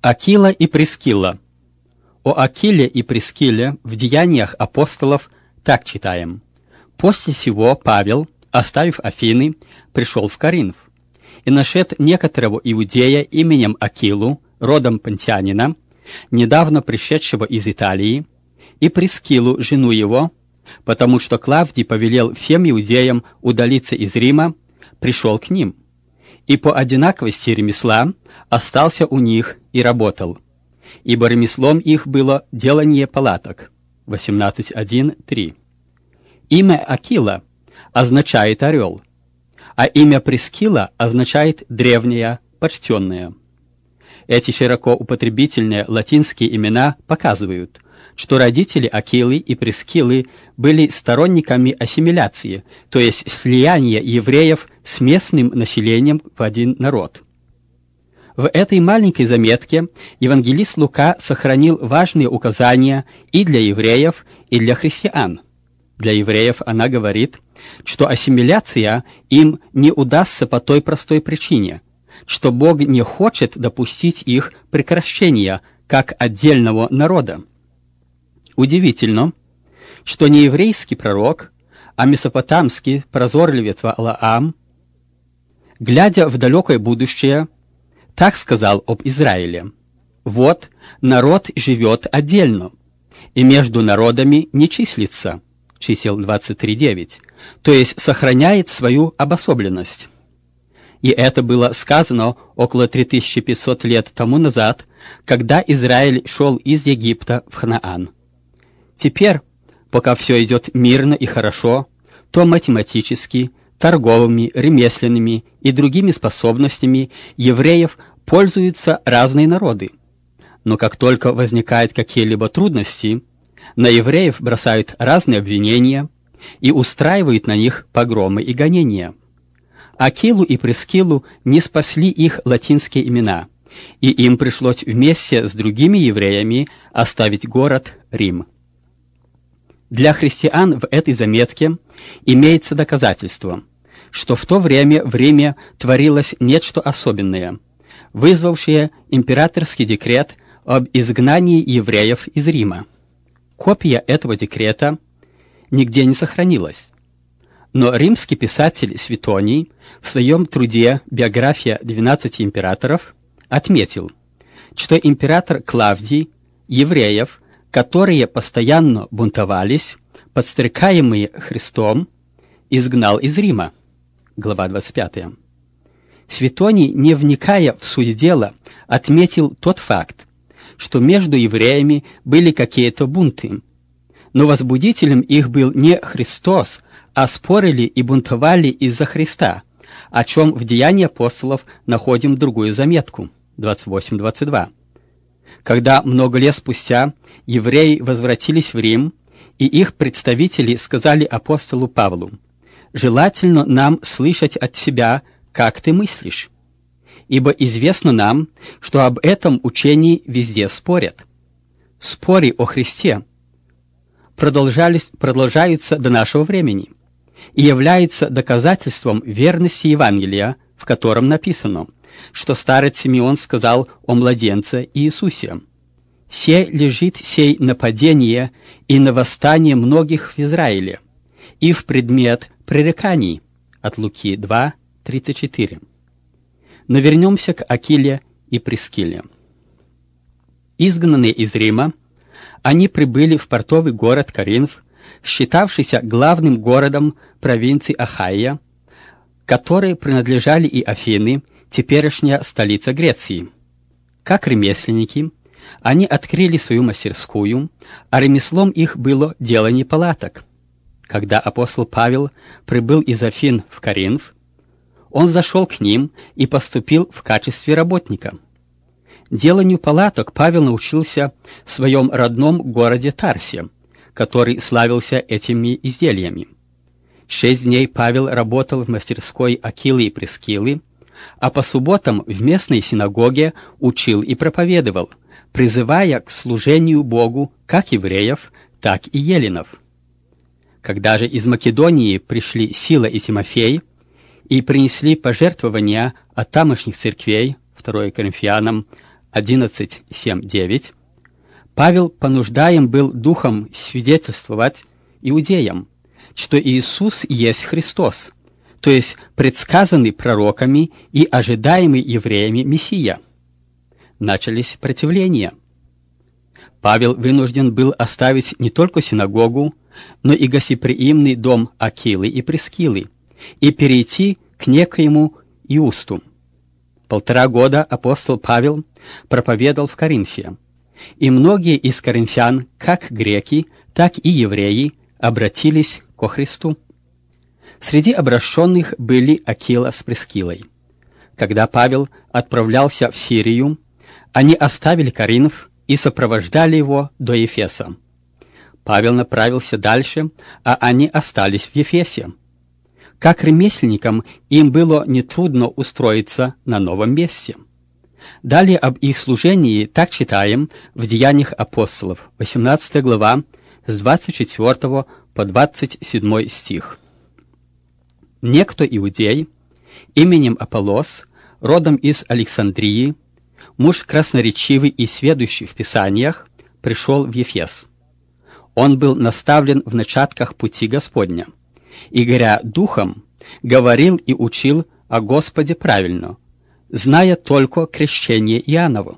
Акила и Прискилла. О Акиле и Прискилле в Деяниях апостолов так читаем. «После сего Павел, оставив Афины, пришел в Коринф, и нашед некоторого иудея именем Акилу, родом понтианина, недавно пришедшего из Италии, и Прискиллу, жену его, потому что Клавдий повелел всем иудеям удалиться из Рима, пришел к ним, и по одинаковости ремесла остался у них и работал, ибо ремеслом их было делание палаток». 18.1.3. Имя Акила означает «орел», а имя Прискилла означает «древняя», «почтенная». Эти широко употребительные латинские имена показывают, что родители Акилы и Прискиллы были сторонниками ассимиляции, то есть слияния евреев с местным населением в один народ. В этой маленькой заметке евангелист Лука сохранил важные указания и для евреев, и для христиан. Для евреев она говорит, что ассимиляция им не удастся по той простой причине, что Бог не хочет допустить их прекращения как отдельного народа. Удивительно, что не еврейский пророк, а месопотамский прозорливец Ваалаам, глядя в далекое будущее, так сказал об Израиле: «Вот народ живет отдельно, и между народами не числится». Чисел 23.9, то есть сохраняет свою обособленность. И это было сказано около 3500 лет тому назад, когда Израиль шел из Египта в Ханаан. Теперь, пока все идет мирно и хорошо, то математически, торговыми, ремесленными и другими способностями евреев пользуются разные народы. Но как только возникают какие-либо трудности, на евреев бросают разные обвинения и устраивают на них погромы и гонения. Акилу и Прискиллу не спасли их латинские имена, и им пришлось вместе с другими евреями оставить город Рим. Для христиан в этой заметке имеется доказательство, что в то время в Риме творилось нечто особенное, вызвавшее императорский декрет об изгнании евреев из Рима. Копия этого декрета нигде не сохранилась, но римский писатель Светоний в своем труде «Биография 12 императоров» отметил, что император Клавдий евреев, которые постоянно бунтовались, подстрекаемые Христом, изгнал из Рима. Глава 25. Светоний, не вникая в суть дела, отметил тот факт, что между евреями были какие-то бунты, но возбудителем их был не Христос, а спорили и бунтовали из-за Христа, о чем в Деянии апостолов находим другую заметку, 28-22. Когда много лет спустя евреи возвратились в Рим, и их представители сказали апостолу Павлу: «Желательно нам слышать от тебя, как ты мыслишь, ибо известно нам, что об этом учении везде спорят». Споры о Христе продолжаются до нашего времени и являются доказательством верности Евангелия, в котором написано, что старец Симеон сказал о младенце Иисусе: «Се лежит сей нападение и на восстание многих в Израиле, и в предмет пререканий». От Луки 2:34. Но вернемся к Акиле и Прискилле. Изгнанные из Рима, они прибыли в портовый город Коринф, считавшийся главным городом провинции Ахайя, которой принадлежали и Афины, теперешняя столица Греции. Как ремесленники, они открыли свою мастерскую, а ремеслом их было делание палаток. Когда апостол Павел прибыл из Афин в Коринф, он зашел к ним и поступил в качестве работника. Деланию палаток Павел научился в своем родном городе Тарсе, который славился этими изделиями. 6 дней Павел работал в мастерской Акилы и Прискиллы, а по субботам в местной синагоге учил и проповедовал, призывая к служению Богу как евреев, так и эллинов. Когда же из Македонии пришли Сила и Тимофей и принесли пожертвования от тамошних церквей, 2 Коринфянам 11, 7, 9, Павел понуждаем был духом свидетельствовать иудеям, что Иисус есть Христос, то есть предсказанный пророками и ожидаемый евреями Мессия. Начались противления. Павел вынужден был оставить не только синагогу, но и гостеприимный дом Акилы и Прискилы и перейти к некоему Иусту. 1,5 года апостол Павел проповедовал в Коринфе, и многие из коринфян, как греки, так и евреи, обратились ко Христу. Среди обращенных были Акила с Прискилой. Когда Павел отправлялся в Сирию, они оставили Коринф и сопровождали его до Ефеса. Павел направился дальше, а они остались в Ефесе. Как ремесленникам им было нетрудно устроиться на новом месте. Далее об их служении так читаем в Деяниях апостолов, 18 глава, с 24 по 27 стих. «Некто иудей, именем Аполлос, родом из Александрии, муж красноречивый и сведущий в Писаниях, пришел в Ефес. Он был наставлен в начатках пути Господня, и, горя духом, говорил и учил о Господе правильно, зная только крещение Иоанново.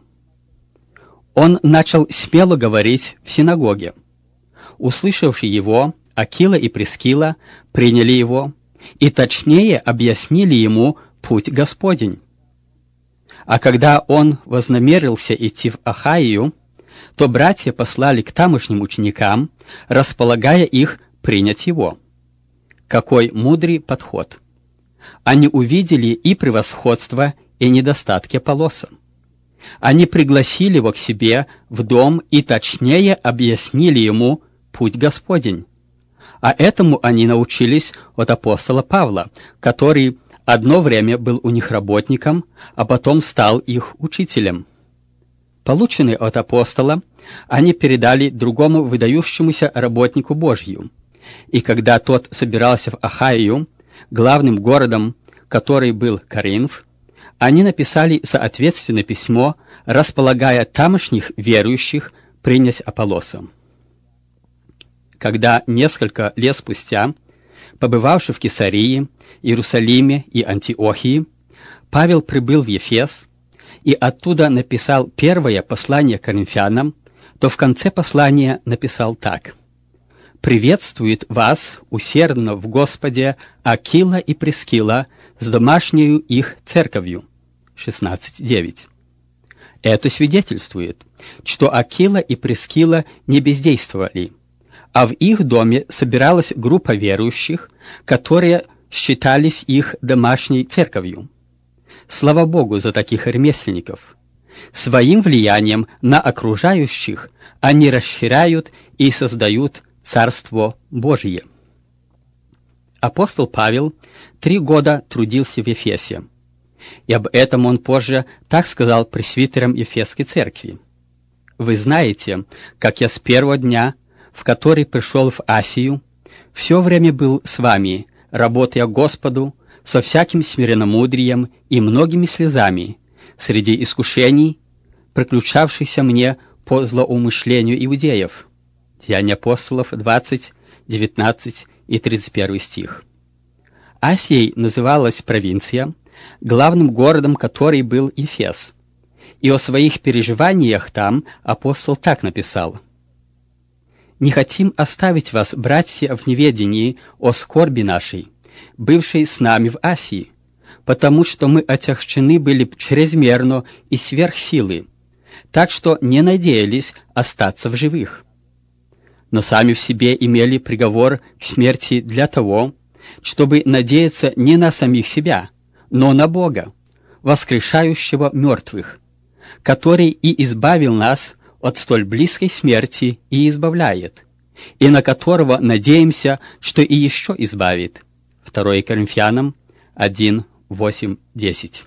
Он начал смело говорить в синагоге. Услышавши его, Акила и Прискила приняли его и точнее объяснили ему путь Господень. А когда он вознамерился идти в Ахаию, то братья послали к тамошним ученикам, располагая их принять его. Какой мудрый подход! Они увидели и превосходство, и недостатки Аполлоса. Они пригласили его к себе в дом и точнее объяснили ему путь Господень. А этому они научились от апостола Павла, который одно время был у них работником, а потом стал их учителем. Полученные от апостола, они передали другому выдающемуся работнику Божью. И когда тот собирался в Ахаию, главным городом, который был Коринф, они написали соответственное письмо, располагая тамошних верующих принять Аполлоса. Когда несколько лет спустя, побывавший в Кесарии, Иерусалиме и Антиохии, Павел прибыл в Ефес и оттуда написал первое послание коринфянам, то в конце послания написал так: «Приветствует вас усердно в Господе Акила и Прискила с домашнею их церковью». 16:9. Это свидетельствует, что Акила и Прискила не бездействовали, а в их доме собиралась группа верующих, которые считались их домашней церковью. Слава Богу за таких ремесленников! Своим влиянием на окружающих они расширяют и создают Царство Божие. Апостол Павел 3 года трудился в Ефесе, и об этом он позже так сказал пресвитерам Ефесской церкви: «Вы знаете, как я с первого дня, в который пришел в Асию, все время был с вами, работая Господу, со всяким смиренномудрием и многими слезами, среди искушений, приключавшихся мне по злоумышлению иудеев». Деяния апостолов 20, 19 и 31 стих. Асией называлась провинция, главным городом которой был Ефес. И о своих переживаниях там апостол так написал: «Не хотим оставить вас, братья, в неведении о скорби нашей, бывшей с нами в Асии, потому что мы отягчены были чрезмерно и сверх силы, так что не надеялись остаться в живых. Но сами в себе имели приговор к смерти для того, чтобы надеяться не на самих себя, но на Бога, воскрешающего мертвых, который и избавил нас от столь близкой смерти и избавляет, и на которого надеемся, что и еще избавит». 2 Коринфянам 1, 8, 10.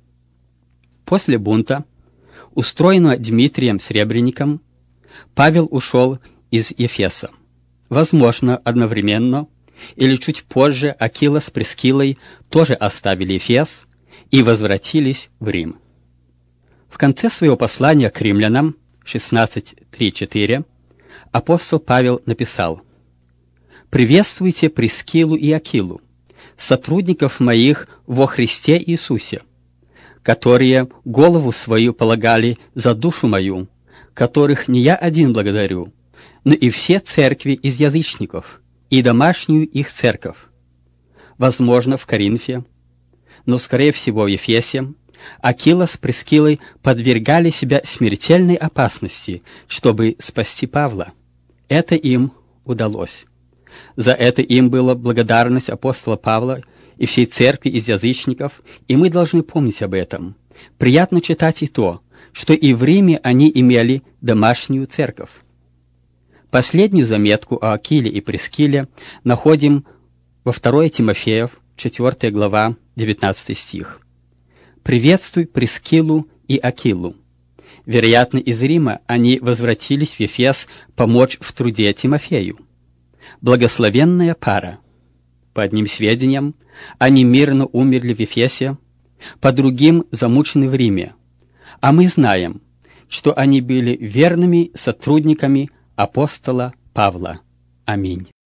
После бунта, устроенного Дмитрием Сребренником, Павел ушел из Ефеса. Возможно, одновременно или чуть позже Акила с Прискилой тоже оставили Ефес и возвратились в Рим. В конце своего послания к римлянам 16:3-4 апостол Павел написал: «Приветствуйте Прискилу и Акилу, сотрудников моих во Христе Иисусе, которые голову свою полагали за душу мою, которых не я один благодарю, но и все церкви из язычников, и домашнюю их церковь. Возможно, в Коринфе, но, скорее всего, в Ефесе, Акила с Прискилой подвергали себя смертельной опасности, чтобы спасти Павла. Это им удалось. За это им была благодарность апостола Павла и всей церкви из язычников, и мы должны помнить об этом. Приятно читать и то, что и в Риме они имели домашнюю церковь. Последнюю заметку о Акиле и Прискиле находим во 2 Тимофеев, 4 глава, 19 стих. «Приветствуй Прискилу и Акилу». Вероятно, из Рима они возвратились в Ефес помочь в труде Тимофею. Благословенная пара. По одним сведениям, они мирно умерли в Ефесе, по другим замучены в Риме. А мы знаем, что они были верными сотрудниками апостола Павла. Аминь.